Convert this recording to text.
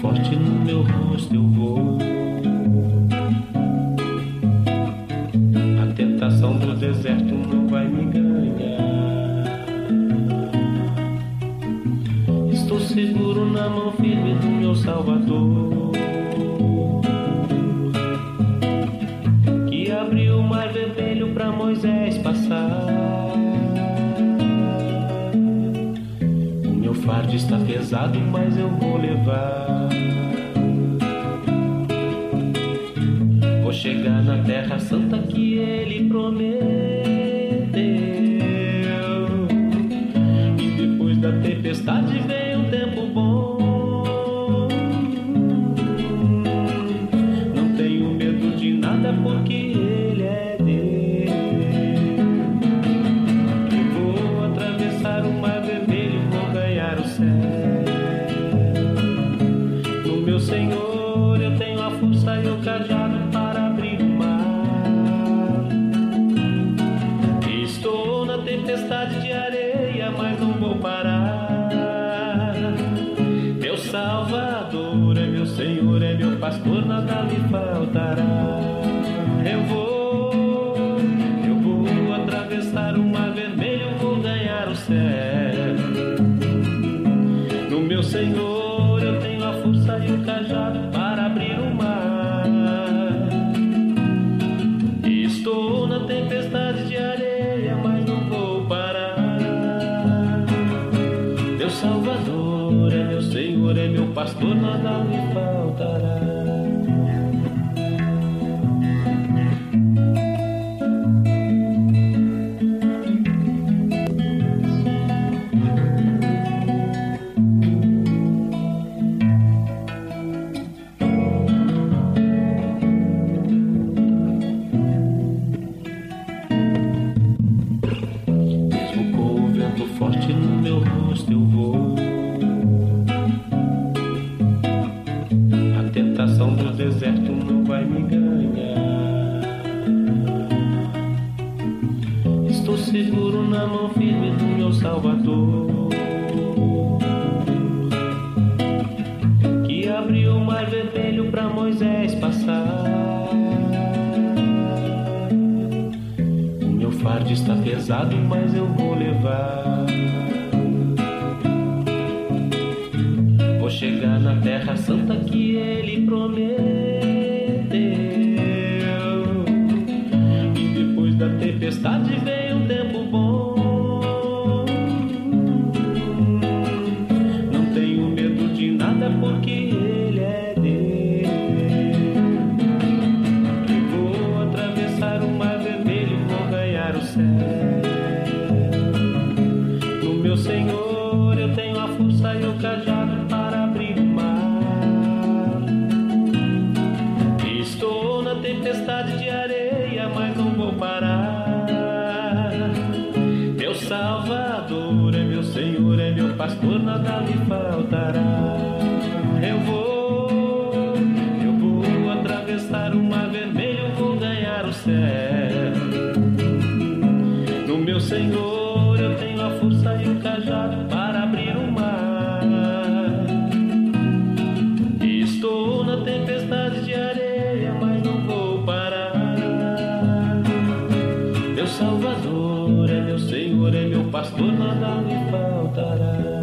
forte no meu rosto eu vou. A tentação do deserto não vai me ganhar. Estou seguro na mão firme do meu Salvador, que abriu o mar vermelho para Moisés passar. O meu fardo está pesado, mas eu vou levar. Vou chegar na terra santa que ele prometeu, e depois da tempestade vem um tempo bom. Não tenho medo de nada porque ele é Deus. Eu vou atravessar o mar vermelho, vou ganhar o céu. No meu Senhor eu tenho a força e o cajado para abrir o mar. Estou na tempestade de areia, mas não vou parar. Meu Salvador é meu Senhor, é meu pastor, nada lhe faltará. Eu vou atravessar o mar vermelho, vou ganhar o céu. No meu Senhor eu tenho a força e o cajado para abrir o mar. Estou na tempestade de areia, mas não vou parar. Meu Salvador é meu Senhor, é meu pastor, nada lhe faltará. Forte no meu rosto eu vou. A tentação do deserto não vai me ganhar. Estou seguro na mão firme do meu Salvador, que abriu o mar vermelho para Moisés passar. O meu fardo está pesado, mas eu vou levar. Vou chegar na terra santa que ele prometeu, e depois da tempestade vem um tempo bom. Não tenho medo de nada porque ele é Deus. Eu vou atravessar o mar vermelho, vou ganhar o céu. No meu Senhor eu tenho a força e o cajado para abrir o mar. Estou na tempestade de areia, mas não vou parar. Meu Salvador é meu Senhor, é meu pastor, nada lhe faltará. Eu vou atravessar o mar vermelho, vou ganhar o céu. No meu Senhor eu tenho a força e o cajado para abrir o mar. Estou na tempestade de areia, mas não vou parar. Meu Salvador é meu Senhor, é meu pastor, nada lhe faltará.